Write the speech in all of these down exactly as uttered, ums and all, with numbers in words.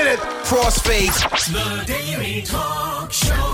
minute. Crossfade. The Daily Talk Show.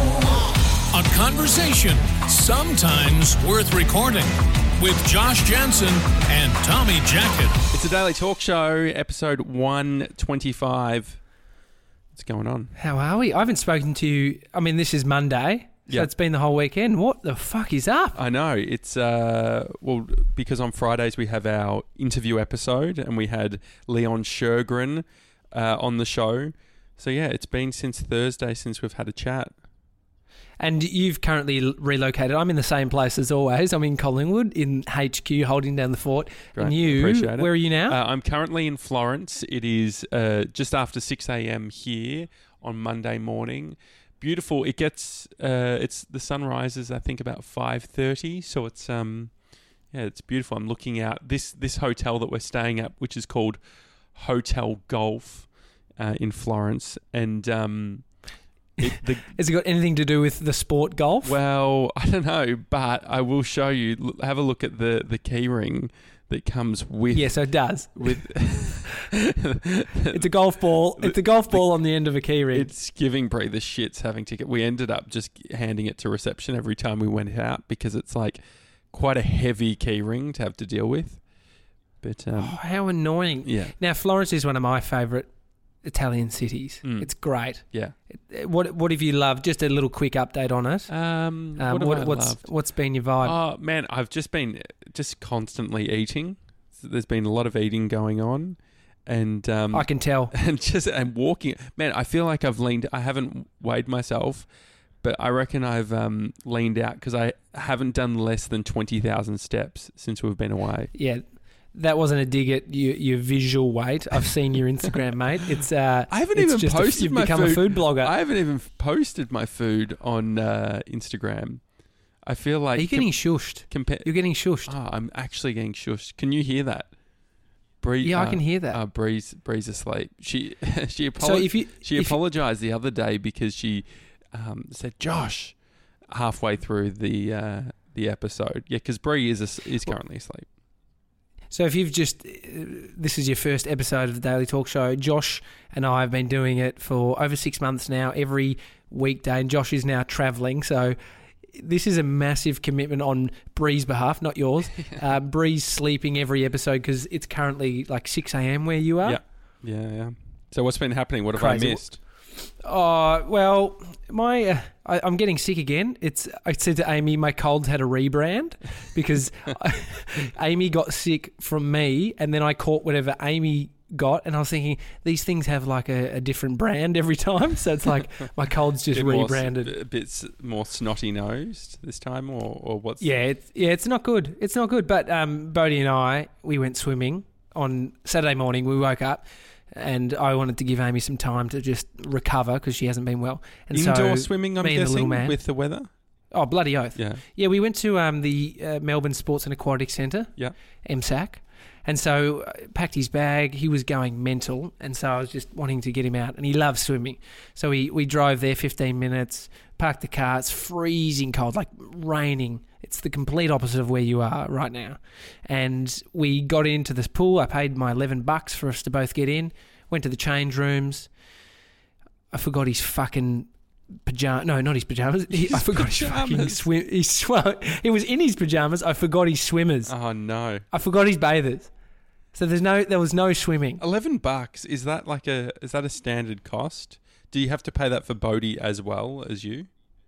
A conversation sometimes worth recording with Josh Jansen and Tommy Jackett. It's a Daily Talk Show, episode one twenty-five. What's going on? How are we? I haven't spoken to you. I mean, this is Monday, so Yep. it's been the whole weekend. What the fuck is up? I know. It's, uh, well, because on Fridays we have our interview episode and we had Leon Shergren uh, on the show. So, yeah, it's been since Thursday since we've had a chat. And you've currently relocated. I'm in the same place as always. I'm in Collingwood in H Q, holding down the fort. Great. And you, Appreciate it. where are you now? Uh, I'm currently in Florence. It is uh, just after six a.m. here on Monday morning. Beautiful. It gets uh, it's the sun rises I think about five thirty, so it's um yeah, it's beautiful. I'm looking out this this hotel that we're staying at, which is called Hotel Golf uh, in Florence, and um it, the, Has it got anything to do with the sport golf? well, I don't know, but I will show you. L- Have a look at the the key ring that comes with Yes, it does. with It's a golf ball. It's a golf ball on the end of a key ring. It's giving Bree the shits having to get. We ended up just handing it to reception every time we went out because it's like quite a heavy key ring to have to deal with. But Oh, um, how annoying. yeah, Now, Florence is one of my favourite Italian cities. Mm. It's great. yeah. What What have you loved? Just a little quick update on it. Um, Um, what have what, I what's loved? What's been your vibe? Oh man, I've just been just constantly eating. There's been a lot of eating going on, and um, I can tell. and just and walking. Man, I feel like I've leaned. I haven't weighed myself, but I reckon I've um, leaned out because I haven't done less than twenty thousand steps since we've been away. Yeah, that wasn't a dig at your, your visual weight. I've seen your Instagram, mate. It's uh, I haven't it's even just posted a, you've my become food. a food blogger. I haven't even posted my food on uh, Instagram. I feel like Are you getting shushed? compa- You're getting shushed. Oh, I'm actually getting shushed. Can you hear that? Bree, Yeah, I uh, can hear that. Uh, Bree's, Bree's asleep. She she apolo- So if you- she if you- apologized the other day because she um, said Josh halfway through the uh, the episode. Yeah, because Bree is a, is currently asleep. So if you've just, uh, this is your first episode of the Daily Talk Show, Josh and I have been doing it for over six months now, every weekday, and Josh is now travelling, so this is a massive commitment on Bree's behalf, not yours. uh, Bree's sleeping every episode because it's currently like six a.m. where you are. Yeah, yeah, yeah. So what's been happening? What have Crazy. I missed? Oh, well, my uh, I, I'm getting sick again. It's I said to Amy, my cold's had a rebrand because I, Amy got sick from me, and then I caught whatever Amy got, and I was thinking these things have like a, a different brand every time. So it's like my cold's just Bit more s- rebranded. a bit s- more snotty nosed this time, or or what's? Yeah, it's, yeah, it's not good. It's not good. But um, Bodie and I, we went swimming on Saturday morning. We woke up. And I wanted to give Amy some time to just recover because she hasn't been well. And Indoor so swimming, I'm me and the little guessing, man- with the weather. Oh, bloody oath. Yeah, Yeah, we went to um, the uh, Melbourne Sports and Aquatic Centre, yeah. M S A C, and so uh, packed his bag. He was going mental, and so I was just wanting to get him out, and he loves swimming. So we, we drove there fifteen minutes, parked the car. It's freezing cold, like raining. It's the complete opposite of where you are right now. And we got into this pool. I paid my eleven bucks for us to both get in. Went to the change rooms. I forgot his fucking pajamas. No, not his pajamas. He, I forgot his fucking pajamas. swim. His sw- He was in his pajamas. I forgot his swimmers. Oh no. I forgot his bathers. So there's no. There was no swimming. Eleven bucks, is that like a is that a standard cost? Do you have to pay that for Bodie as well as you?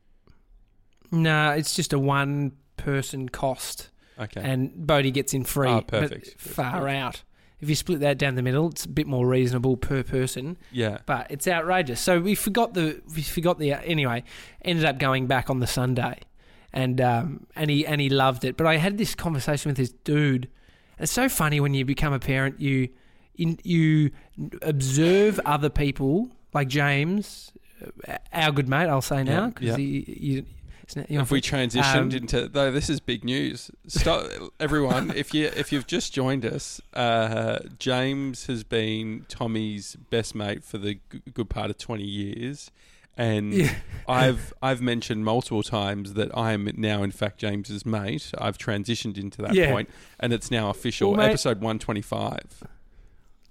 Nah, it's just a one person cost, Okay. and Bodie gets in free. Oh, but perfect. far out. If you split that down the middle, it's a bit more reasonable per person. yeah. But it's outrageous. So we forgot the we forgot the anyway. Ended up going back on the Sunday, and um and he and he loved it. But I had this conversation with this dude. It's so funny when you become a parent. You in, you observe other people like James, our good mate. I'll say now because Yeah, yeah. he you. It's not, you know, If we transitioned um, into though, this is big news. Stop, everyone! If you if you've just joined us, uh, James has been Tommy's best mate for the g- good part of twenty years, and Yeah. I've I've mentioned multiple times that I am now in fact James's mate. I've transitioned into that Yeah. point, and it's now official. Well, mate- Episode one twenty five.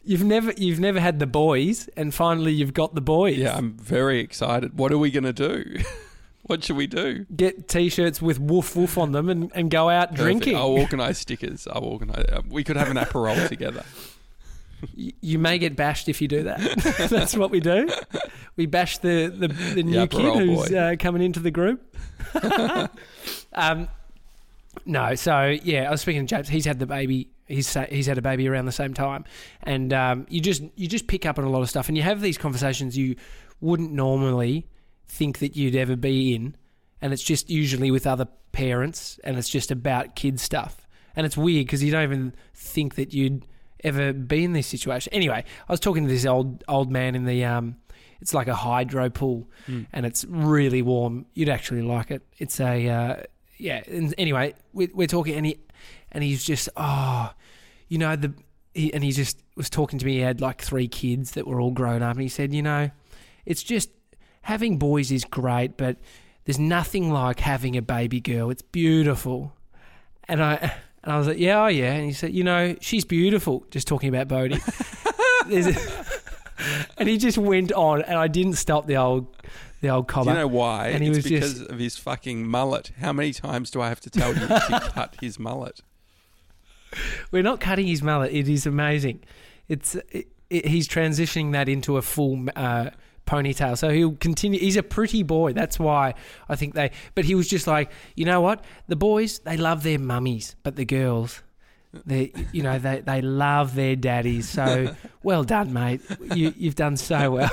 You've never you've never had the boys, and finally you've got the boys. Yeah, I'm very excited. What are we going to do? What should we do? Get T-shirts with woof woof on them and, and go out Perfect. drinking. I'll organise stickers. I'll organise. Uh, we could have an Aperol together. You, you may get bashed if you do that. That's what we do. We bash the the, the new The kid Aperol who's boy. uh, coming into the group. um, no, so yeah, I was speaking to James. He's had the baby. He's sa- he's had a baby around the same time, and um, you just you just pick up on a lot of stuff, and you have these conversations you wouldn't normally think that you'd ever be in, and it's just usually with other parents, and it's just about kid stuff, and it's weird because you don't even think that you'd ever be in this situation. Anyway, I was talking to this old old man in the um, it's like a hydro pool, Mm. and it's really warm. You'd actually like it. It's a uh, yeah. And anyway, we, we're talking, and he and he's just oh, you know the he, and he just was talking to me. He had like three kids that were all grown up, and he said, you know, it's just having boys is great, but there's nothing like having a baby girl. It's beautiful, and I. And I was like, yeah, oh yeah. And he said, you know, she's beautiful. Just talking about Bodhi. There's a- and he just went on, and I didn't stop the old, the old Do cobber. you know why? And he it's was because just- of his fucking mullet. How many times do I have to tell you to cut his mullet? We're not cutting his mullet. It is amazing. It's it, it, he's transitioning that into a full uh, ponytail. So he'll continue. He's a pretty boy. That's why I think they. But he was just like, you know what? The boys, they love their mummies, but the girls, they, you know, they they love their daddies. So well done, mate. You you've done so well.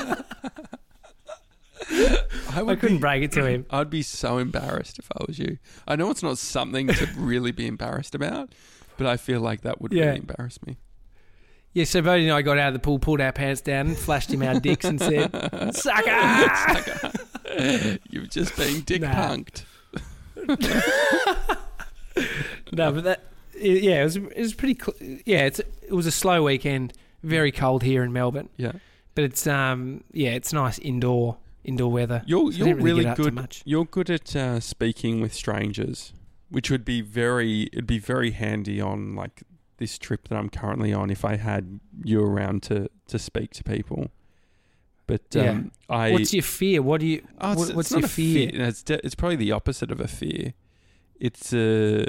I, I couldn't be, break it to him. I'd be so embarrassed if I was you. I know it's not something to really be embarrassed about, but I feel like that would Yeah. really embarrass me. Yeah, so Bodhi and I got out of the pool, pulled our pants down, and flashed him our dicks and said, "Sucker!" You've just been dick Nah. punked. No, but that, yeah, it was it was pretty. Cl- yeah, it's it was a slow weekend, very cold here in Melbourne, Yeah. but it's um yeah, it's nice indoor indoor weather. You're So I you're didn't really really get out too good. much. You're good at uh, speaking with strangers, which would be very it'd be very handy on like this trip that I'm currently on if I had you around to, to speak to people. But Yeah. um, I What's your fear? What do you? oh, it's, what, it's what's not your a fear? No, it's de- it's probably the opposite of a fear. It's a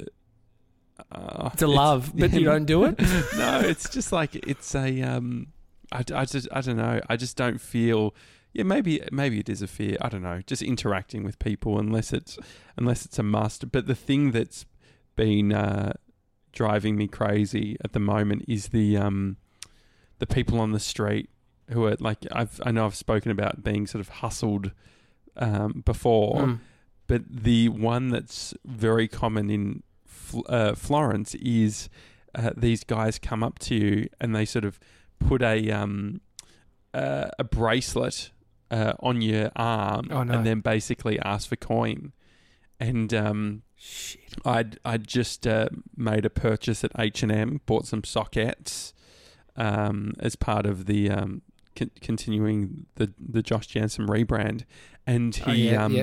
uh, It's a love, but you don't do it. No, it's just like it's a um I, I just I don't know. I just don't feel yeah, maybe maybe it is a fear. I don't know. Just interacting with people unless it's unless it's a must. But the thing that's been uh, driving me crazy at the moment is the um the people on the street who are like I've I know I've spoken about being sort of hustled um before. Mm. But the one that's very common in Fl- uh, Florence is uh, these guys come up to you and they sort of put a um, uh, a bracelet uh, on your arm Oh, no. and then basically ask for coin. And um, Shit. I'd I'd just uh, made a purchase at H and M, bought some sockets um, as part of the um, con- continuing the the Josh Jansen rebrand, and he Oh, yeah, um, yep.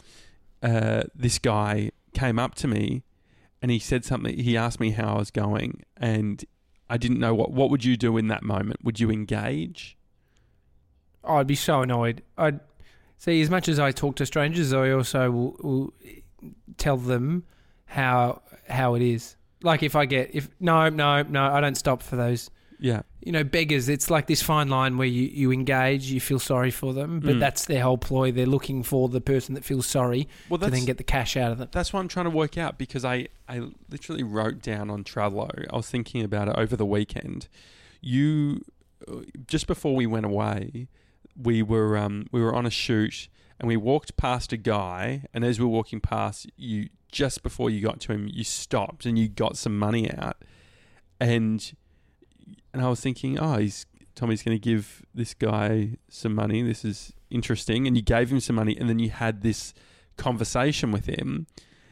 uh, this guy came up to me and he said something. He asked me how I was going, and I didn't know what. What would you do in that moment? Would you engage? Oh, I'd be so annoyed. I'd see, as much as I talk to strangers, I also will, will tell them how how it is. Like if I get if no no no, I don't stop for those. Yeah, You know, beggars. It's like this fine line where you, you engage, you feel sorry for them, but Mm. that's their whole ploy. They're looking for the person that feels sorry well, to that's then get the cash out of them. that's what I'm trying to work out because I I literally wrote down on Trello. I was thinking about it over the weekend. You just before we went away, we were um we were on a shoot and we walked past a guy, and as we were walking past, you just before you got to him, you stopped and you got some money out, and and I was thinking, oh, he's Tommy's going to give this guy some money. This is interesting, and you gave him some money, and then you had this conversation with him,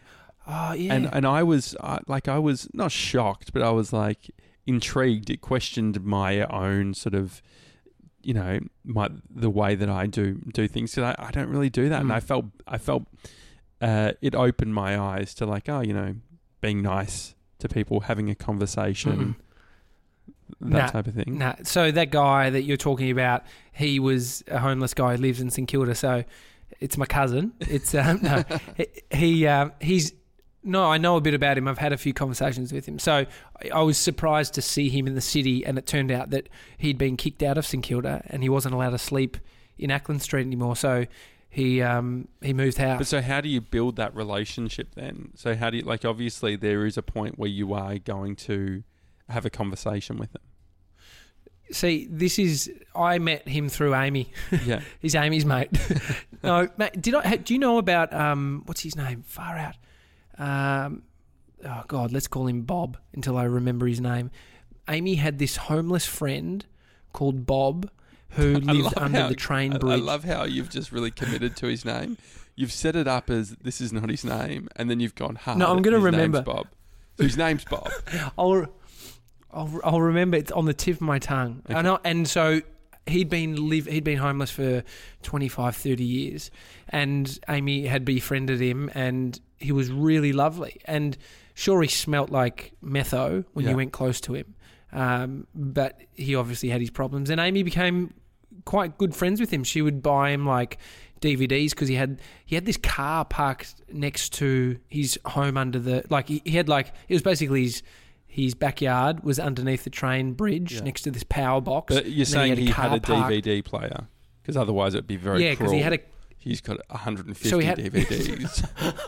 Oh yeah. and and I was uh, like, I was not shocked, but I was like intrigued. It questioned my own sort of, you know, my the way that I do do things. So I, I don't really do that, and Mm. I felt I felt uh, it opened my eyes to like, oh, you know, being nice to people, having a conversation. Mm. that Nah, type of thing. Nah. So that guy that you're talking about, he was a homeless guy who lives in St Kilda. So it's my cousin. It's um, no, he, he um, he's no. I know a bit about him. I've had a few conversations with him. So I, I was surprised to see him in the city, and it turned out that he'd been kicked out of St Kilda, and he wasn't allowed to sleep in Ackland Street anymore. So he um, he moved house. But so how do you build that relationship then? So how do you, like, obviously there is a point where you are going to have a conversation with them. See, this is I met him through Amy. Yeah. He's Amy's mate. No, mate, did I? Do you know about um? What's his name? Far out. Um, oh God, let's call him Bob until I remember his name. Amy had this homeless friend called Bob who lived under how, the train I, bridge. I love how you've just really committed to his name. You've set it up as this is not his name, and then you've gone hard. No, I'm going to his remember. Name's Bob. So his name's Bob. I'll, I'll, I'll remember. It's on the tip of my tongue. Okay. I know, and so he'd been live. He'd been homeless for twenty-five, thirty years, and Amy had befriended him, and he was really lovely. And sure, he smelt like metho when Yeah. you went close to him, um, but he obviously had his problems. And Amy became quite good friends with him. She would buy him like D V Ds because he had he had this car parked next to his home under the like he, he had like it was basically his his backyard was underneath the train bridge Yeah. next to this power box. But you're and then saying he car had a parked- D V D player because otherwise it'd be very Yeah, because cruel. he had a He's got one hundred fifty So he had- D V Ds.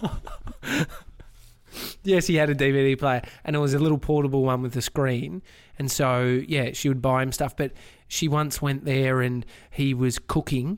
yes he had a D V D player, and it was a little portable one with a screen. And so yeah, she would buy him stuff. But she once went there and he was cooking,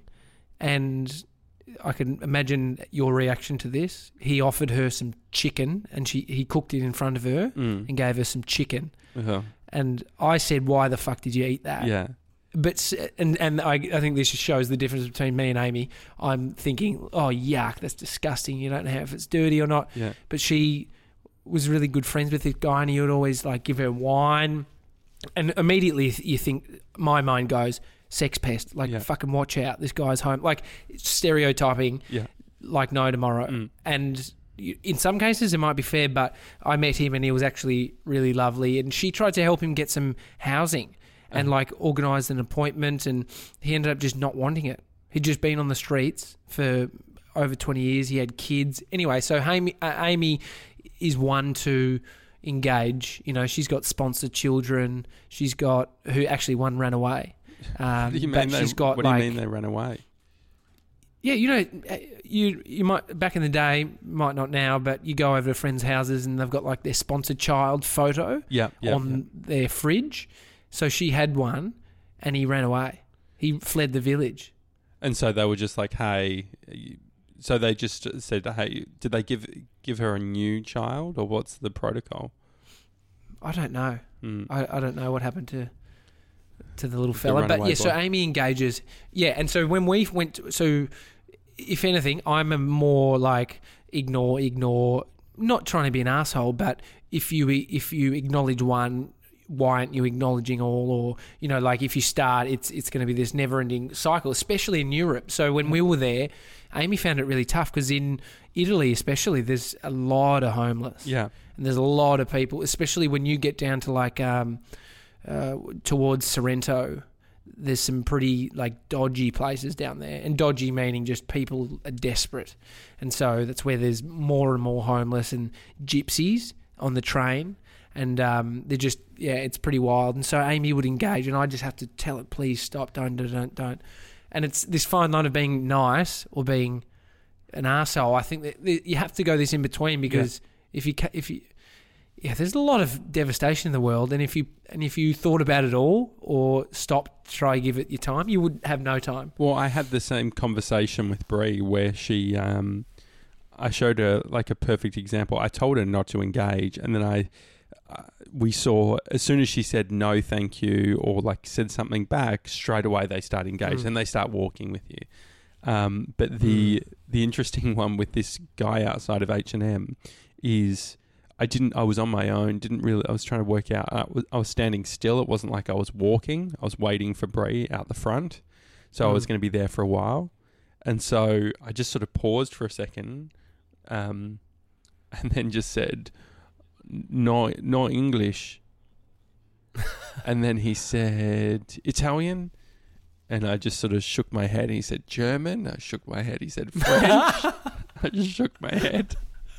and I can imagine your reaction to this. He offered her some chicken, and she he cooked it in front of her Mm. and gave her some chicken. Uh-huh. And I said, "Why the fuck did you eat that?" Yeah. But s- and and I I think this just shows the difference between me and Amy. I'm thinking, "Oh yuck, that's disgusting. You don't know if it's dirty or not." Yeah. But she was really good friends with this guy, and he would always like give her wine. And immediately you think, my mind goes, sex pest. Like Yeah. fucking watch out, this guy's home. Like stereotyping. Yeah. Like no tomorrow. Mm. And you- in some cases it might be fair, but I met him and he was actually really lovely. And she tried to help him get some housing and Uh-huh. like organised an appointment, and he ended up just not wanting it. He'd just been on the streets for over twenty years. He had kids. Anyway, so Amy, uh, Amy is one to engage. You know, she's got sponsored children. She's got, who actually one ran away. Um, What do you but mean they, she's got what do like, you mean they ran away? yeah, you know, you you might back in the day, might not now, but you go over to friends' houses and they've got like their sponsored child photo Yeah. Yeah. on their fridge. So she had one, and he ran away. He fled the village. And so they were just like, hey, you- so they just said, hey, did they give give her a new child, or what's the protocol? I don't know. Mm. I, I don't know what happened to to the little fella. But runaway yeah, so boy. Amy engages. Yeah, and so when we went, to, so if anything, I'm a more like ignore, ignore. Not trying to be an asshole, but if you if you acknowledge one, why aren't you acknowledging all? Or you know, like if you start, it's it's going to be this never-ending cycle, especially in Europe. So when we were there, Amy found it really tough because in Italy, especially, there's a lot of homeless. Yeah. And there's a lot of people, especially when you get down to like um, uh, towards Sorrento. There's some pretty like dodgy places down there, and dodgy meaning just people are desperate, and so that's where there's more and more homeless and gypsies on the train, and um, they're just yeah, it's pretty wild. And so Amy would engage, and I just have to tell it, please stop, don't, don't, don't. And it's this fine line of being nice or being an arsehole. I think that that you have to go this in between because. Yeah. If you, ca- if you, yeah, there's a lot of devastation in the world, and if you and if you thought about it all or stopped, try give it your time, you would have no time. Well, I had the same conversation with Brie where she, um, I showed her like a perfect example. I told her not to engage, and then I, uh, we saw as soon as she said no, thank you, or like said something back, straight away they start engaged Mm. and they start walking with you. Um, but the Mm. the interesting one with this guy outside of H and M is I didn't I was on my own, didn't really I was trying to work out I was, I was standing still. It wasn't like I was walking. I was waiting for Brie out the front. So Mm. I was going to be there for a while. And so I just sort of paused for a second um, and then just said no no English. And then he said, Italian? And I just sort of shook my head. He said, German? I shook my head. He said, French? I just shook my head.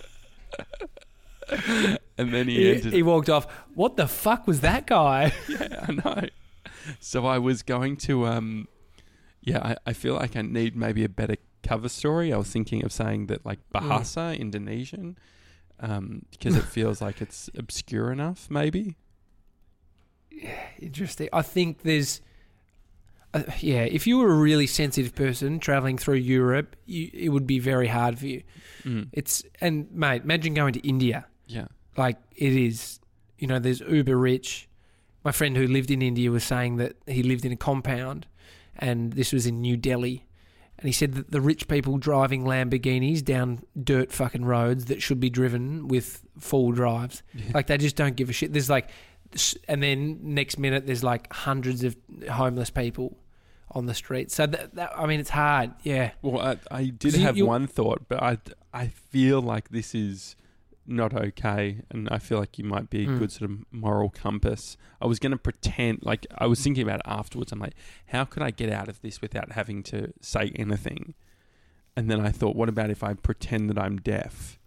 And then he, He, ended. he walked off. What the fuck was that guy? Yeah, I know. So I was going to, um, yeah, I, I feel like I need maybe a better cover story. I was thinking of saying that like Bahasa, mm. Indonesian, um, because it feels like it's obscure enough, maybe. Yeah, interesting. I think there's, uh, yeah, if you were a really sensitive person traveling through Europe, you, it would be very hard for you. Mm. It's, and mate, imagine going to India. Yeah. Like it is, you know, there's uber rich. My friend who lived in India was saying that he lived in a compound and this was in New Delhi. And he said that the rich people driving Lamborghinis down dirt fucking roads that should be driven with four-wheel drives. Yeah. Like they just don't give a shit. There's like, and then next minute there's like hundreds of homeless people on the street. So that, that I mean, it's hard. Yeah. Well, I, I did you, have you, one thought, but I, I feel like this is not okay, and I feel like you might be a mm. good sort of moral compass. I was going to pretend, like I was thinking about it afterwards. I'm like, how could I get out of this without having to say anything? And then I thought, what about if I pretend that I'm deaf?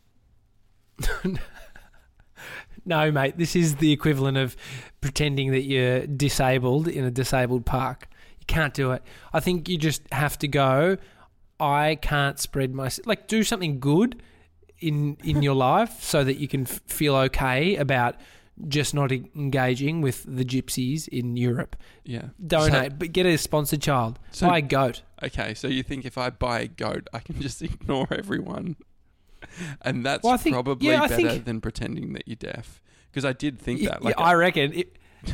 No, mate, this is the equivalent of pretending that you're disabled in a disabled park. You can't do it. I think you just have to go, I can't spread my... Like, do something good in in your life so that you can f- feel okay about just not e- engaging with the gypsies in Europe. Yeah. Donate, So- but get a sponsored child. So- Buy a goat. Okay, so you think if I buy a goat, I can just ignore everyone? And that's Well, I think- probably yeah, I better think- than pretending that you're deaf. Because I did think Y- that. yeah, Like, I reckon. It,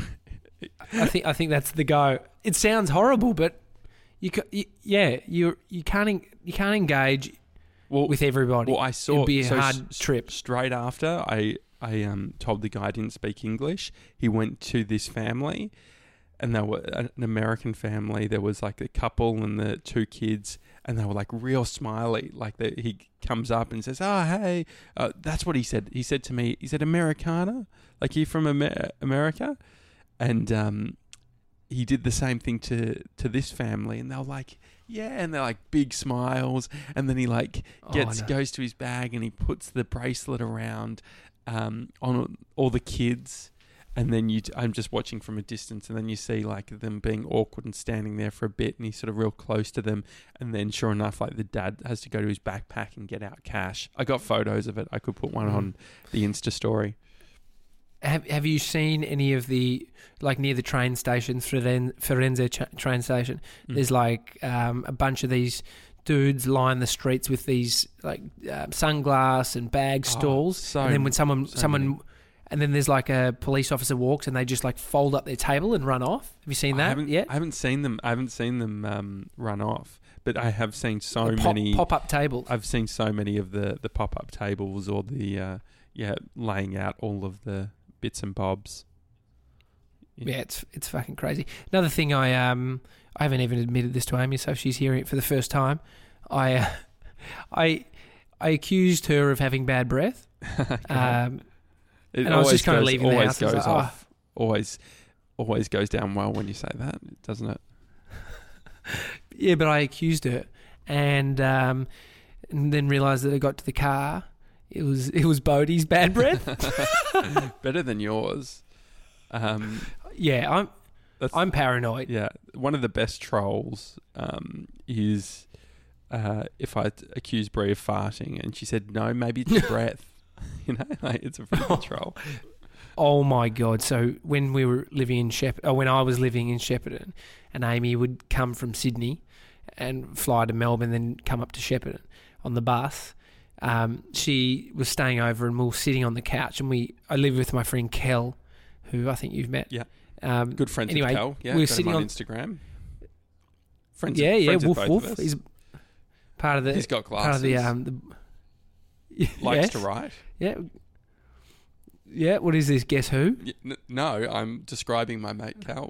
I think I think that's the go. It sounds horrible, but you, ca- you yeah, you you can't en- you can't engage well, with everybody. Well, I saw It'd be a so hard s- trip. Straight after, I I um told the guy I didn't speak English. He went to this family, and they were an American family. There was like a couple and the two kids, and they were like real smiley. Like they, he comes up and says, "Oh, hey," uh, that's what he said. He said to me, he said, "Americana, like you from Amer- America," and um, he did the same thing to to this family, and they were like, yeah, and they're like big smiles, and then he like gets Oh, no. goes to his bag and he puts the bracelet around um, on all the kids, and then you I'm just watching from a distance, and then you see like them being awkward and standing there for a bit, and he's sort of real close to them, and then sure enough, like the dad has to go to his backpack and get out cash. I got photos of it. I could put one Mm. on the Insta story. Have Have you seen any of the, like near the train station, Firen- Firenze ch- train station? Mm. There's like um, a bunch of these dudes line the streets with these like uh, sunglass and bag Oh, stalls, so and then when someone so someone, many. and then there's like a police officer walks and they just like fold up their table and run off. Have you seen I that haven't, yet? I haven't seen them. I haven't seen them um, run off, but I have seen so The pop, many pop up tables. I've seen so many of the, the pop up tables or the uh, yeah laying out all of the bits and bobs. Yeah, it's it's fucking crazy. Another thing, I um I haven't even admitted this to Amy, so she's hearing it for the first time. I uh, I I accused her of having bad breath. um, it and I was always just kind of goes- leaving the always house. I was goes like, oh. off. Always, always goes down well when you say that, doesn't it? Yeah, but I accused her, and um, and then realised that I got to the car. It was it was Bodie's bad breath. Better than yours. Um, Yeah, I'm that's, I'm paranoid. yeah, one of the best trolls um, is uh, if I t- accuse Brie of farting, and she said no, maybe it's your breath. You know, like, it's a pretty good troll. Oh my god! So when we were living in Shep, or when I was living in Shepparton, and Amy would come from Sydney and fly to Melbourne, then come up to Shepparton on the bus. Um, she was staying over, and we were sitting on the couch, and we I lived with my friend Kel, who I think you've met. Yeah. Um, Good friends anyway, with Cal. Yeah, we were got him sitting on on Instagram. Friends yeah, of, yeah, friends of woof both woof. of us. He's part of the. He's got part of the glasses. um. The, Likes yes, to write. Yeah. Yeah. What is this? Guess who? Y- n- No, I'm describing my mate Cal.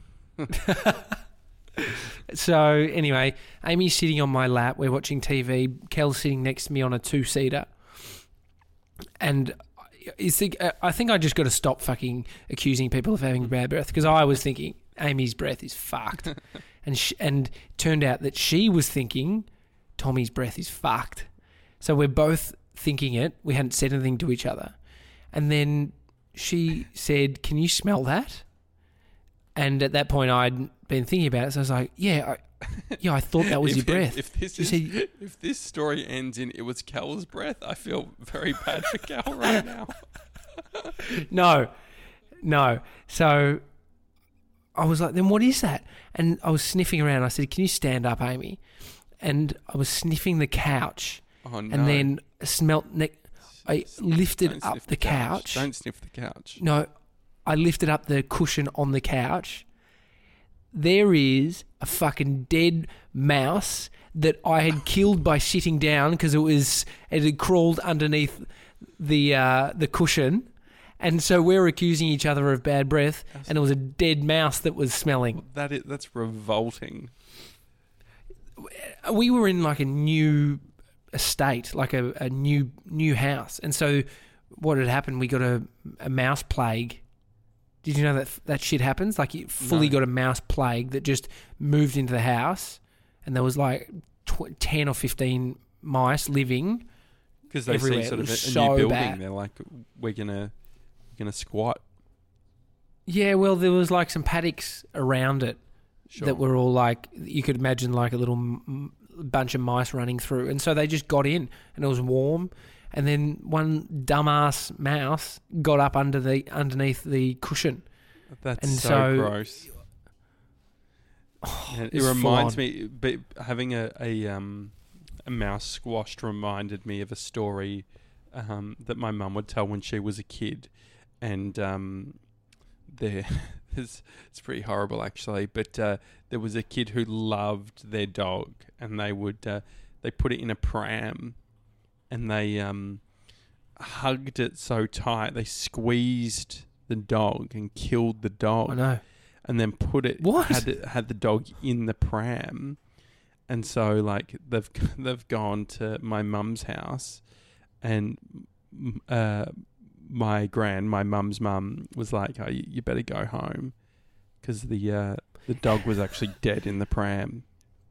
So anyway, Amy's sitting on my lap. We're watching T V. Kel's sitting next to me on a two-seater, and you think, uh, I think I just got to stop fucking accusing people of having bad breath, because I was thinking Amy's breath is fucked, and sh- and turned out that she was thinking Tommy's breath is fucked. So we're both thinking it. We hadn't said anything to each other, and then she said, "Can you smell that?" And at that point, I'd been thinking about it, so I was like, "Yeah, I, yeah, I thought that was if, your breath." If, if this She is, said, if this story ends in it was Cal's breath, I feel very bad for Cal right now. No, no. So I was like, then what is that? And I was sniffing around. I said, "Can you stand up, Amy?" And I was sniffing the couch, Oh no! and then smelt. Ne- I lifted Don't up sniff the couch. Don't sniff the couch. No, I lifted up the cushion on the couch. There is a fucking dead mouse that I had killed by sitting down because it was it had crawled underneath the uh, the cushion, and so we're accusing each other of bad breath, and it was a dead mouse that was smelling. That is, that's revolting. We were in like a new estate, like a, a new new house, and so what had happened? We got a, a mouse plague. Did you know that that shit happens? Like you fully No. got a mouse plague that just moved into the house, and there was like tw- ten or fifteen mice living. Because they Everywhere. see sort It of a, was a so new building. bad. They're like, we're gonna we're gonna squat. Yeah, well, there was like some paddocks around it Sure. that were all like, you could imagine like a little m- bunch of mice running through, and so they just got in, and it was warm. And then one dumbass mouse got up under the underneath the cushion. That's and so, so- gross. And it it's reminds full me, but having a a, um, a mouse squashed reminded me of a story um, that my mum would tell when she was a kid, and um, there, it's it's pretty horrible actually. But uh, there was a kid who loved their dog, and they would uh, they put it in a pram, and they um, hugged it so tight they squeezed the dog and killed the dog. I know. And then put it What? had it, had the dog in the pram, and so like they've they've gone to my mum's house, and uh, my gran, my mum's mum, was like, "Oh, you, you better go home," because the uh, the dog was actually dead in the pram.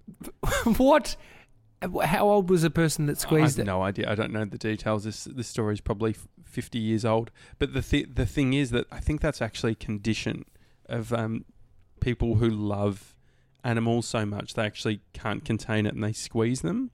What? How old was the person that I squeezed have it? no idea. I don't know the details. This this story is probably f- fifty years old. But the th- the thing is that I think that's actually a condition of um, people who love animals so much they actually can't contain it and they squeeze them.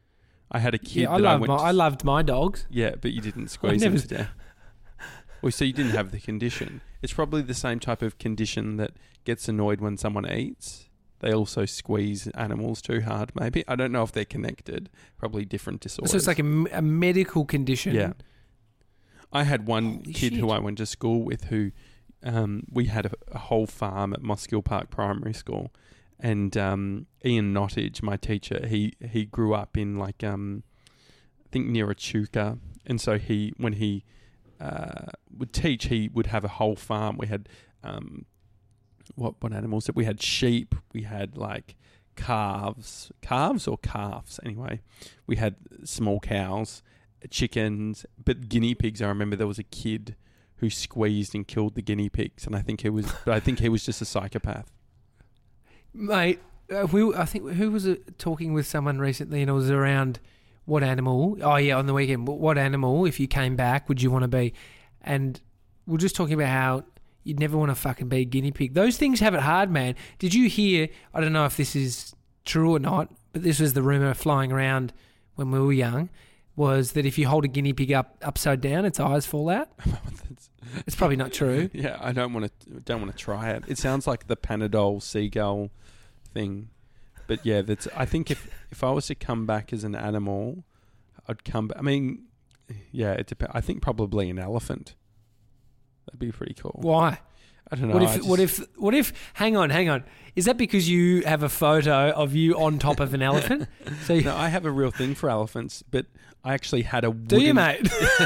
I had a kid. Yeah, I that loved I, my went I to, loved my dogs. Yeah, but you didn't squeeze them never- to death. Well, so you didn't have the condition. It's probably the same type of condition that gets annoyed when someone eats. They also squeeze animals too hard, maybe. I don't know if they're connected. Probably different disorders. So it's like a, m- a medical condition. Yeah. I had one Holy kid shit. who I went to school with who um, we had a, a whole farm at Moskill Park Primary School. And um, Ian Nottage, my teacher, he, he grew up in like, um, I think near Echuca. And so he, when he uh, would teach, he would have a whole farm. We had, um, what, what animals? We had sheep, we had like calves, calves or calves anyway. We had small cows, chickens, but guinea pigs. I remember there was a kid who squeezed and killed the guinea pigs, and I think he was, but I think he was just a psychopath. Mate, uh, we, I think, who was it talking with someone recently, and it was around what animal? Oh, yeah, on the weekend. What what animal, if you came back, would you want to be? And we're just talking about how you'd never want to fucking be a guinea pig. Those things have it hard, man. Did you hear, I don't know if this is true or not, but this was the rumour flying around when we were young, was that if you hold a guinea pig up upside down, its eyes fall out. That's- It's probably not true. Yeah, I don't want to don't want to try it. It sounds like the Panadol seagull thing, but yeah, that's. I think if if I was to come back as an animal, I'd come back. I mean, yeah, it depends. I think probably an elephant. That'd be pretty cool. Why? I don't know. What I if? just- What if? What if? Hang on, hang on. Is that because you have a photo of you on top of an elephant? So you, No, I have a real thing for elephants, but I actually had a. do you, wooden- mate?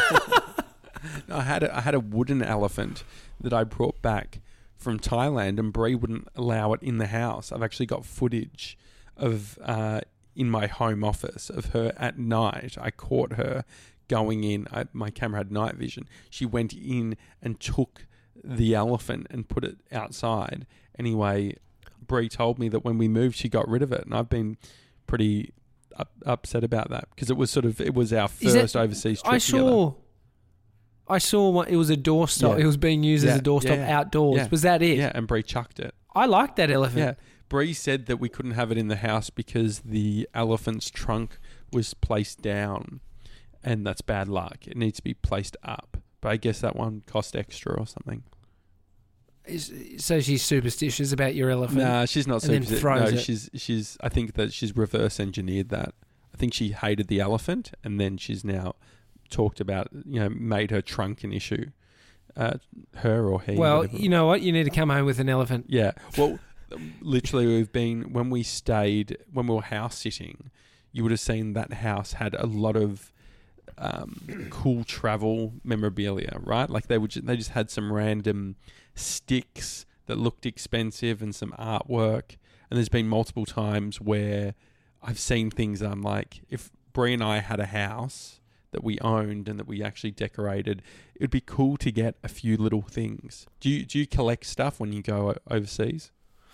I had a, I had a wooden elephant that I brought back from Thailand, and Bree wouldn't allow it in the house. I've actually got footage of uh, in my home office of her at night. I caught her going in. I, my camera had night vision. She went in and took the elephant and put it outside. Anyway, Bree told me that when we moved, she got rid of it, and I've been pretty up, upset about that because it was sort of it was our first Is that- overseas trip I saw. together. I saw what it was a doorstop. Yeah. It was being used as Yeah, a doorstop yeah, outdoors. yeah. Was that it? Yeah, and Bree chucked it. I like that elephant. Yeah, Bree said that we couldn't have it in the house because the elephant's trunk was placed down, and that's bad luck. It needs to be placed up. But I guess that one cost extra or something. Is- So she's superstitious about your elephant. Nah, she's not and then super. throws No, it. she's she's. I think that she's reverse engineered that. I think she hated the elephant, and then she's now talked about, you know, made her trunk an issue. Uh, her or he. Well, whatever. you know what? You need to come home with an elephant. Yeah. Well, literally, we've been when we stayed when we were house sitting. You would have seen that house had a lot of um, cool travel memorabilia, right? Like they would, ju- they just had some random sticks that looked expensive and some artwork. And there's been multiple times where I've seen things that I'm like, if Bree and I had a house that we owned and that we actually decorated, it'd be cool to get a few little things. Do you do you collect stuff when you go o- overseas?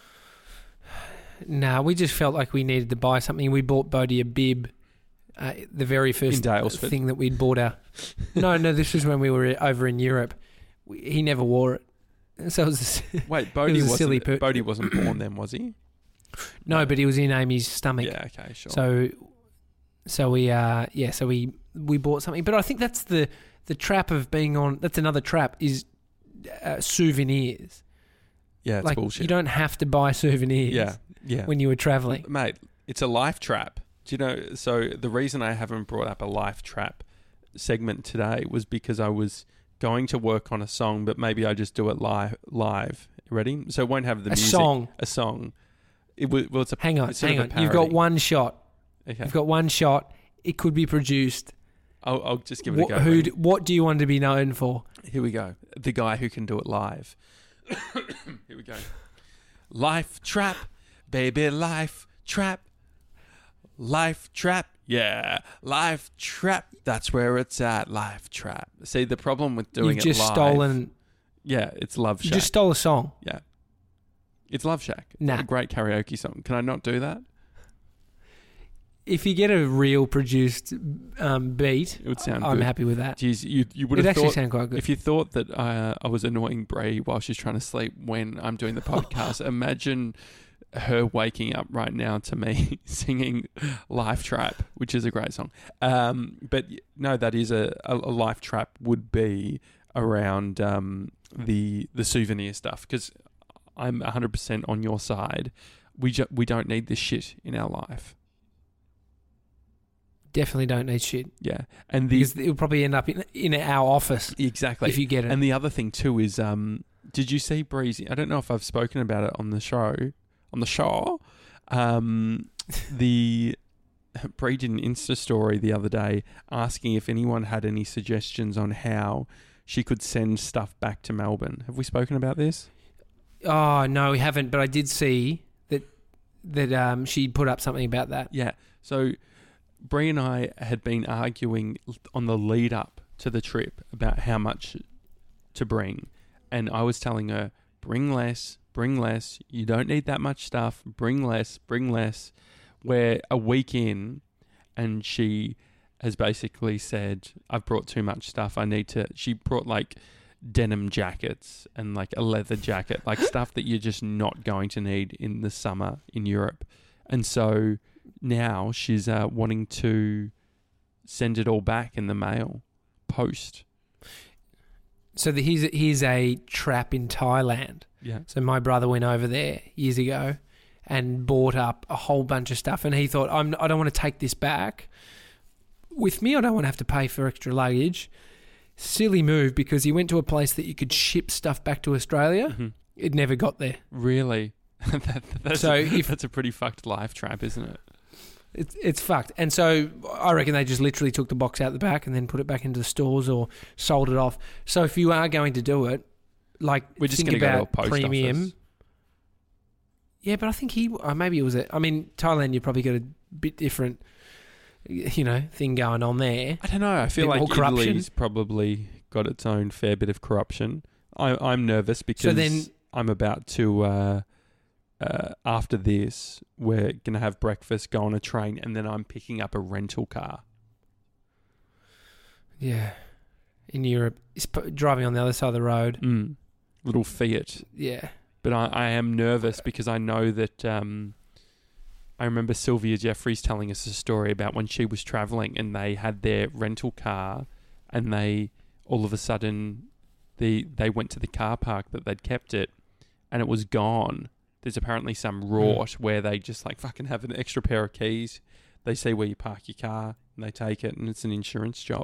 Nah, we just felt like we needed to buy something. We bought Bodie a bib, uh, the very first In Daylesford? thing that we'd bought our. No, no, this was when we were over in Europe. We, he never wore it, so it was. Wait, Bodie was a wasn't silly per- Bodie wasn't born then, was he? No, but he was in Amy's stomach. Yeah, okay, sure. So, so we, uh, yeah, so we we bought something. But I think that's the the trap of being on. That's another trap is uh, souvenirs. yeah, it's like bullshit. you don't have to buy souvenirs. yeah, yeah. When you were traveling. Mate, it's a life trap. Do you know? So the reason I haven't brought up a life trap segment today was because I was going to work on a song, but maybe I just do it live. Live, ready? So it won't have the A music. song. A song. It was, well, it's a Hang on, it's sort hang of a on. You've got parody. one shot. Okay, You've got one shot. It could be produced. I'll, I'll just give it What, a go. who? Ready? d- What do you want to be known for? Here we go. The guy who can do it live. Here we go. Life trap, baby, life trap. Life trap, yeah. Life trap, that's where it's at. Life trap. See, the problem with doing You've it just live. stolen. Yeah, it's Love You Shack. just stole a song. yeah. It's Love Shack. It's Nah. a great karaoke song. Can I not do that? If you get a real produced um, beat, It would sound I'm good. happy with that. Jeez, you, you would It have actually thought... sound quite good. If you thought that uh, I was annoying Bree while she's trying to sleep when I'm doing the podcast, imagine her waking up right now to me singing Life Trap, which is a great song. Um, but no, that is a, a, a life trap would be around um, the the souvenir stuff, because I'm one hundred percent on your side. We ju- we don't need this shit in our life. Definitely don't need shit Yeah, and the because it'll probably end up in in our office exactly if you get it. And the other thing too is, um, did you see Breezy? I don't know if I've spoken about it on the show. On the show, um, the Bree did an Insta story the other day asking if anyone had any suggestions on how she could send stuff back to Melbourne. Have we spoken about this? Oh no, we haven't. But I did see that that um, she put up something about that. Yeah. So Bree and I had been arguing on the lead up to the trip about how much to bring, and I was telling her, bring less. Bring less. You don't need that much stuff. Bring less. Bring less. We're a week in, and she has basically said, I've brought too much stuff. I need to... She brought, like, denim jackets and, like, a leather jacket. Like, stuff that you're just not going to need in the summer in Europe. And so now she's uh, wanting to send it all back in the mail. Post. So the, here's here's a trap in Thailand. Yeah. So my brother went over there years ago and bought up a whole bunch of stuff, and he thought, I'm, I don't want to take this back with me. I don't want to have to pay for extra luggage. Silly move, because he went to a place that you could ship stuff back to Australia. Mm-hmm. It never got there. Really? that, that's, So a, if- that's a pretty fucked life trap, isn't it? It's it's fucked. And so I reckon they just literally took the box out the back and then put it back into the stores or sold it off. So if you are going to do it, like, We're just think going to go to a about post premium. office. Yeah, but I think he, uh, maybe it was a, I mean, Thailand, you probably got a bit different you know, thing going on there. I don't know. I feel Bit like more corruption. Italy's probably got its own fair bit of corruption. I, I'm nervous because So then- I'm about to, uh, uh, after this, we're going to have breakfast, go on a train, and then I'm picking up a rental car. Yeah. In Europe, it's p- driving on the other side of the road. Mm. Little Fiat. Yeah. But I, I am nervous because I know that um, I remember Sylvia Jeffries telling us a story about when she was travelling and they had their rental car and they all of a sudden the they went to the car park that they'd kept it and it was gone. There's apparently some rort mm. where they just like fucking have an extra pair of keys. They see where you park your car and they take it and it's an insurance job.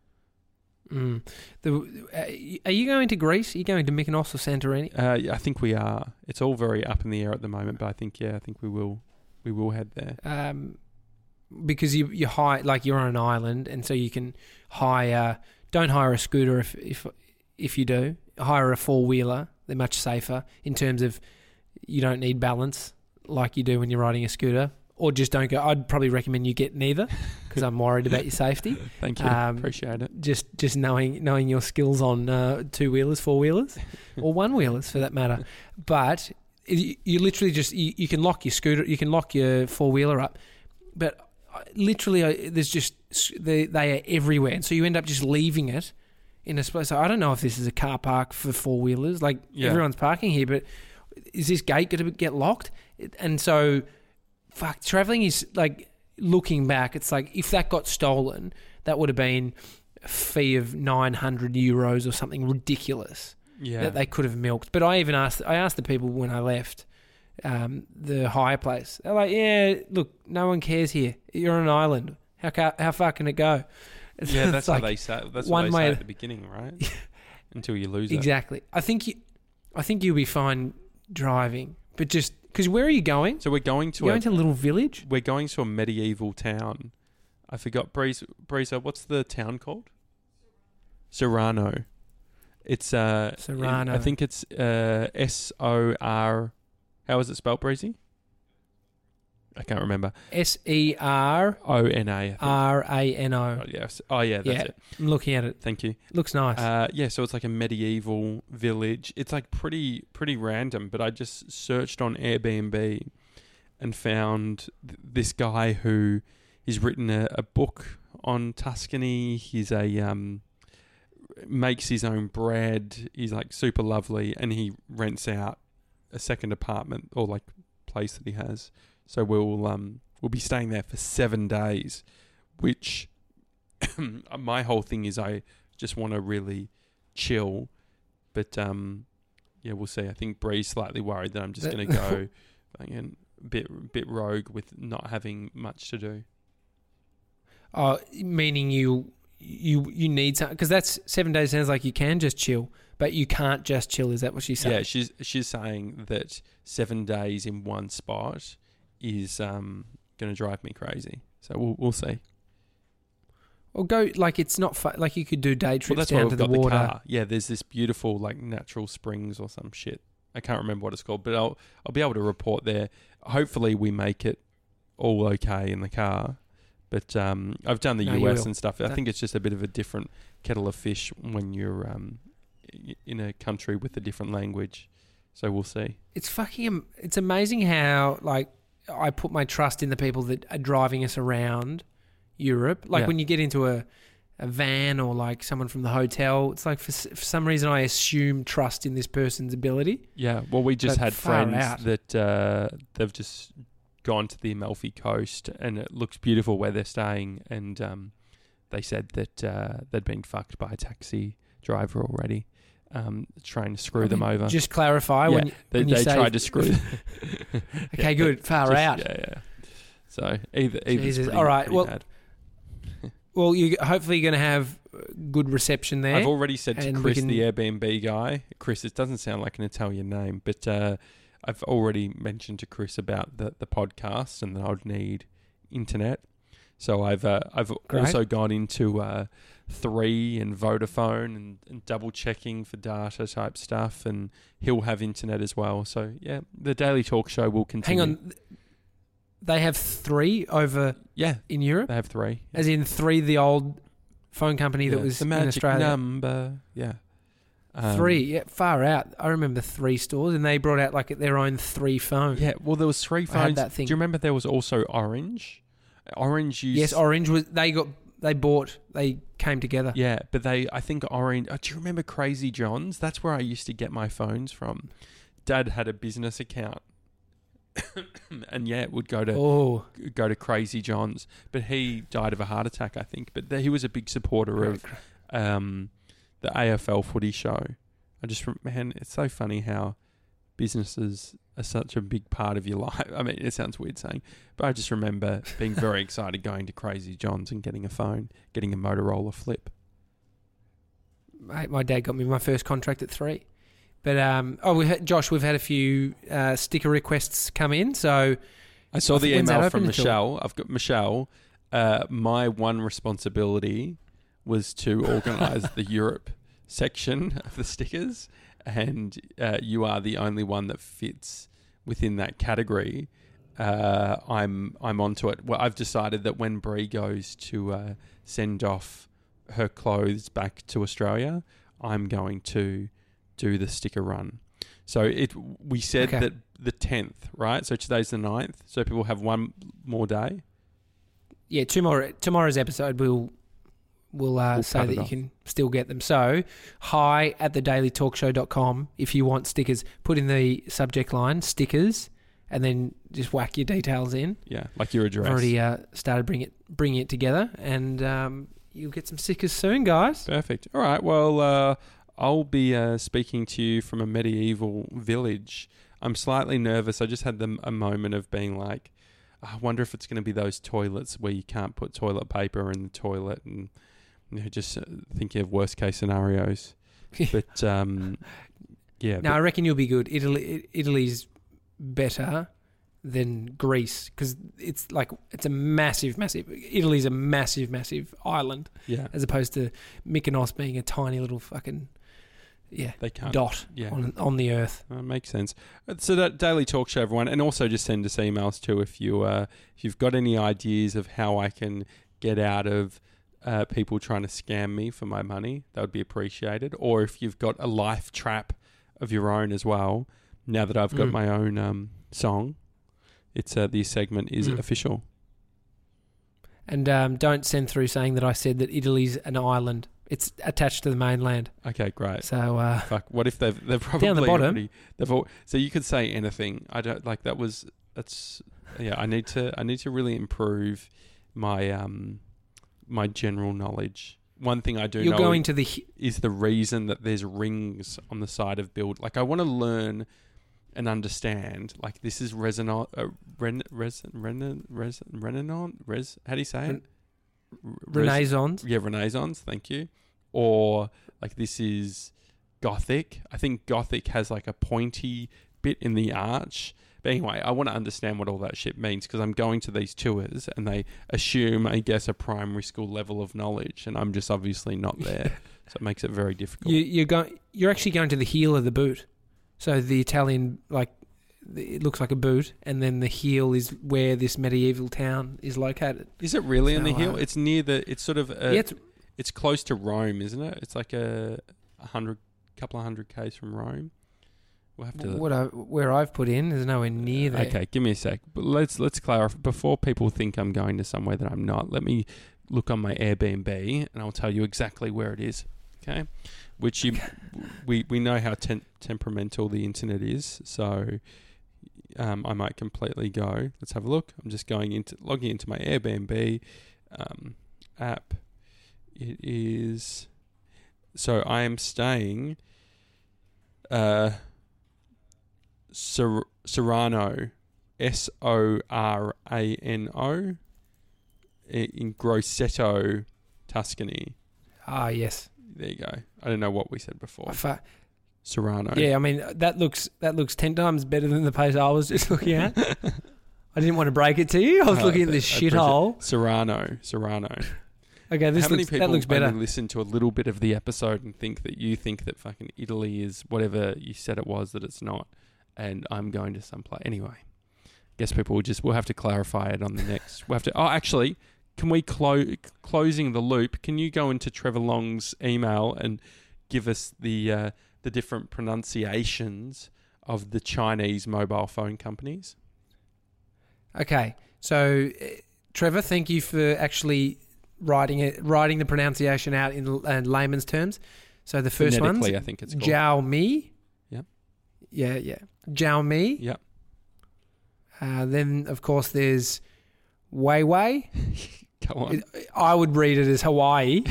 Mm. The, uh, are you going to Greece? Are you going to Mykonos or Santorini? Uh, yeah, I think we are. It's all very up in the air at the moment, but I think yeah, I think we will. We will head there. Um, because you you hire like you're on an island, and so you can hire. Don't hire a scooter if if if you do. Hire a four wheeler. They're much safer in terms of you don't need balance like you do when you're riding a scooter. Or just don't go. I'd probably recommend you get neither because I'm worried about your safety. Thank you. Um, Appreciate it. Just just knowing knowing your skills on uh, two wheelers, four wheelers, or one wheelers for that matter. But you, you literally just you, you can lock your scooter, you can lock your four wheeler up, but literally uh, there's just they they are everywhere, and so you end up just leaving it in a space. So I don't know if this is a car park for four wheelers. Like Yeah. everyone's parking here, but is this gate going to get locked? And so. Fuck, traveling is like looking back. It's like if that got stolen, that would have been a fee of nine hundred euros or something ridiculous Yeah. that they could have milked. But I even asked, I asked the people when I left um, the hire place. They're like, "Yeah, look, no one cares here. You're on an island. How ca- how far can it go?" Yeah, that's like how they say. That's one what they way say to- at the beginning, right? Until you lose it. Exactly. I think you, I think you'll be fine driving, but just because where are you going? So we're going to You're a going to a little village. we're going to a medieval town. I forgot Breeze Breezer, what's the town called? Sorano. It's uh Sorano. I think it's uh S O R how is it spelled, Breezy? I can't remember. S E R O N A. I think. R A N O. Oh, yes. Oh yeah, that's Yeah, it. I'm looking at it. Thank you. Looks nice. Uh, yeah, so it's like a medieval village. It's like pretty pretty random, but I just searched on Airbnb and found th- this guy who he's written a, a book on Tuscany. He's a um, makes his own bread. He's like super lovely, and he rents out a second apartment or like place that he has. So we'll um we'll be staying there for seven days, which my whole thing is I just want to really chill, but um yeah, we'll see. I think Bree's slightly worried that I'm just going to go again a bit bit rogue with not having much to do. Oh, meaning you you you need something because that's seven days. Sounds like you can just chill, but you can't just chill. Is that what she's saying? Yeah, she's she's saying that seven days in one spot is um going to drive me crazy. So we'll we'll see. Or go like it's not fu- like you could do day Well, trips that's why down we've to the got water. the car. Yeah, there's this beautiful like natural springs or some shit. I can't remember what it's called, but I'll I'll be able to report there. Hopefully, we make it all okay in the car. But um, I've done the No, you U S will. and stuff. I That- think it's just a bit of a different kettle of fish when you're um, y- in a country with a different language. So we'll see. It's fucking. am- It's amazing how like I put my trust in the people that are driving us around Europe. Like Yeah. when you get into a a van or like someone from the hotel, it's like for, s- for some reason I assume trust in this person's ability. Yeah, well, we just But had far friends out. that uh, they've just gone to the Amalfi Coast, and it looks beautiful where they're staying. And um, they said that uh, they'd been fucked by a taxi driver already, um, trying to screw them over. Just clarify Yeah, when you, they when you they say tried to screw. Okay, good. Far Just- out. Yeah, yeah. So either either Jesus. pretty, All right, pretty well, bad. Well, you hopefully going to have good reception there. I've already said to and we Chris, can- the Airbnb guy, Chris, it doesn't sound like an Italian name, but uh, I've already mentioned to Chris about the, the podcast and that I'd need internet. So I've uh, I've Great. also gone into uh, Three and Vodafone and, and double checking for data type stuff, and he'll have internet as well. So yeah, the Daily Talk Show will continue. Hang on. they have three over Yeah, in Europe, they have three. as in three the old phone company that Yeah, was the in magic Australia. number. Yeah. Um, Three, yeah, far out. I remember three stores, and they brought out like their own three phones. Yeah, well, there was three I had phones. that thing. Do you remember there was also Orange? Orange used... Yes, Orange was. They got. They bought. They came together. Yeah, but they... I think Orange... Oh, do you remember Crazy John's? That's where I used to get my phones from. Dad had a business account. And yeah, it would go to Oh, go to Crazy John's. But he died of a heart attack, I think. But th- he was a big supporter of um, the A F L footy show. I just... rem- Man, it's so funny how businesses are such a big part of your life. I mean, it sounds weird saying, but I just remember being very excited going to Crazy John's and getting a phone, getting a Motorola Flip. mate, my dad got me my first contract at three. But um, oh, we had, Josh, we've had a few uh, sticker requests come in. So I saw the when's that email open from until? Michelle. I've got Michelle. Uh, my one responsibility was to organise the Europe section of the stickers, and uh, you are the only one that fits within that category. Uh, I'm I'm onto it. Well, I've decided that when Brie goes to uh, send off her clothes back to Australia, I'm going to do the sticker run. So it we said Okay. that the tenth, right? So today's the ninth. So people have one more day. yeah, tomorrow tomorrow's episode we'll we'll, uh, We'll say cut that it you off. can still get them. So hi at the daily talk show dot com if you want stickers. Put in the subject line stickers, and then just whack your details in. Yeah, like your address. I've already uh, started bring it bringing it together, and um, you'll get some stickers soon, guys. Perfect. All right. Well, uh, I'll be uh, speaking to you from a medieval village. I'm slightly nervous. I just had the, a moment of being like, I wonder if it's going to be those toilets where you can't put toilet paper in the toilet, and you know, just uh, thinking of worst case scenarios. But um, yeah, No, but- I reckon you'll be good. Italy, Italy's better than Greece because it's like it's a massive, massive. Italy's a massive, massive island yeah, as opposed to Mykonos being a tiny little fucking yeah they can't. dot yeah. on on the earth. That makes sense. Uh, So that daily talk show, everyone, and also just send us emails too if you uh, if you've got any ideas of how I can get out of uh, people trying to scam me for my money. That would be appreciated. Or if you've got a life trap of your own as well. Now that I've got Mm. my own um, song, it's uh, the segment is Mm. official. And um, don't send through saying that I said that Italy's an island. It's attached to the mainland. Okay, great. So uh, Fuck. What if they've they've probably Down the bottom. already, they've all, so you could say anything. I don't like that was that's yeah. I need to I need to really improve my um my general knowledge. One thing I do you're know going to the hi- is the reason that there's rings on the side of build. Like I want to learn and understand. Like this is resonant, uh, ren, res, ren, res, renaissance, res. How do you say it? Res- Renaissance. yeah, Renaissance, thank you. Or like this is Gothic. I think Gothic has like a pointy bit in the arch. But anyway, I want to understand what all that shit means because I'm going to these tours and they assume, I guess, a primary school level of knowledge, and I'm just obviously not there. So it makes it very difficult. You, you're going. You're actually going to the heel of the boot. So the Italian, like, it looks like a boot, and then the heel is where this medieval town is located. Is it really in the So, hill? uh, It's near the. It's sort of. A, yeah, it's, it's close to Rome, isn't it? It's like a, a hundred, couple of hundred k's from Rome. We'll have to. what I, where I've put in is nowhere near there. Okay, give me a sec. But let's let's clarify before people think I'm going to somewhere that I'm not. Let me look on my Airbnb, and I'll tell you exactly where it is. Okay, which you we we know how ten, temperamental the internet is, so um, I might completely go. Let's have a look. I'm just going into logging into my Airbnb um, app. It is so I am staying. Uh. Sor- Sorano, S O R A N O, in Grosseto, Tuscany. Ah, yes. There you go. I don't know what we said I before. fa- Serrano. yeah, I mean that looks that looks ten times better than the place I was just looking at. I didn't want to break it to you. I was Oh, looking at I this appreciate- shithole. Serrano. Serrano. Okay, this How many looks, people that looks better. only listen to a little bit of the episode and think that you think that fucking Italy is whatever you said it was that it's not, and I'm going to some place anyway. guess people will just, we'll have to clarify it on the next. We'll have to, oh, actually, can we close, closing the loop, can you go into Trevor Long's email and give us the uh, the different pronunciations of the Chinese mobile phone companies? Okay. So, uh, Trevor, thank you for actually writing it, writing the pronunciation out in uh, layman's terms. So the first one's I think it's called Xiaomi. Yep. Yeah, yeah. Xiaomi. Yep. Uh, then, of course, there's Weiwei. Go on. I would read it as Hawaii.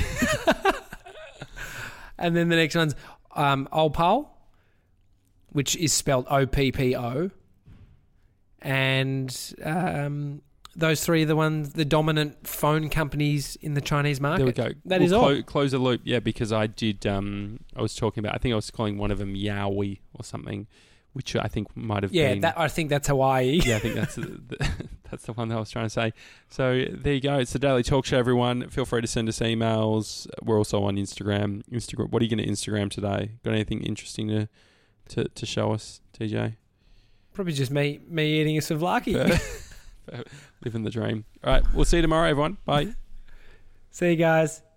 And then the next one's um, Oppo, which is spelled O P P O. And um, those three are the ones, the dominant phone companies in the Chinese market. There we go. That we'll is all. Clo- close the loop, yeah, because I did, um, I was talking about, I think I was calling one of them Yowie or something, which I think might have yeah, been... Yeah, I think that's Hawaii. Yeah, I think that's the, the, that's the one that I was trying to say. So there you go. It's the Daily Talk Show, everyone. Feel free to send us emails. We're also on Instagram. Instagram. What are you going to Instagram today? Got anything interesting to, to, to show us, T J? Probably just me me eating a souvlaki. Living the dream. All right, we'll see you tomorrow, everyone. Bye. See you guys.